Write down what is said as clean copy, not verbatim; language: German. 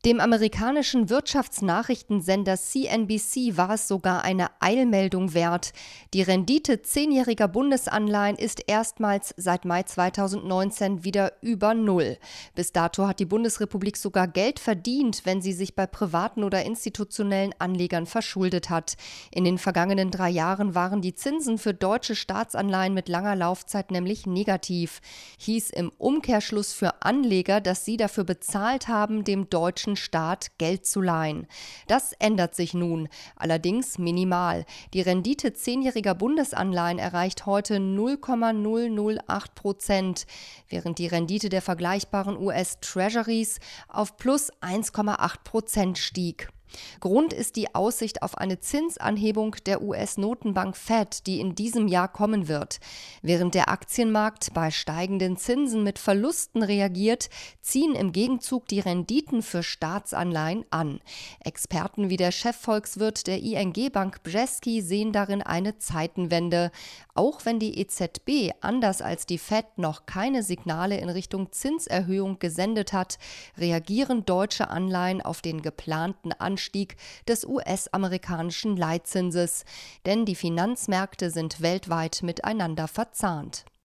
Dem amerikanischen Wirtschaftsnachrichtensender CNBC war es sogar eine Eilmeldung wert. Die Rendite 10-jähriger Bundesanleihen ist erstmals seit Mai 2019 wieder über Null. Bis dato hat die Bundesrepublik sogar Geld verdient, wenn sie sich bei privaten oder institutionellen Anlegern verschuldet hat. In den vergangenen 3 Jahren waren die Zinsen für deutsche Staatsanleihen mit langer Laufzeit nämlich negativ. Hieß im Umkehrschluss für Anleger, dass sie dafür bezahlt haben, dem deutschen Staat Geld zu leihen. Das ändert sich nun, allerdings minimal. Die Rendite 10-jähriger Bundesanleihen erreicht heute 0,008%, während die Rendite der vergleichbaren US-Treasuries auf plus 1,8% stieg. Grund ist die Aussicht auf eine Zinsanhebung der US-Notenbank Fed, die in diesem Jahr kommen wird. Während der Aktienmarkt bei steigenden Zinsen mit Verlusten reagiert, ziehen im Gegenzug die Renditen für Staatsanleihen an. Experten wie der Chefvolkswirt der ING Bank Brzeski sehen darin eine Zeitenwende. Auch wenn die EZB anders als die Fed noch keine Signale in Richtung Zinserhöhung gesendet hat, reagieren deutsche Anleihen auf den geplanten Anstieg des US-amerikanischen Leitzinses. Denn die Finanzmärkte sind weltweit miteinander verzahnt.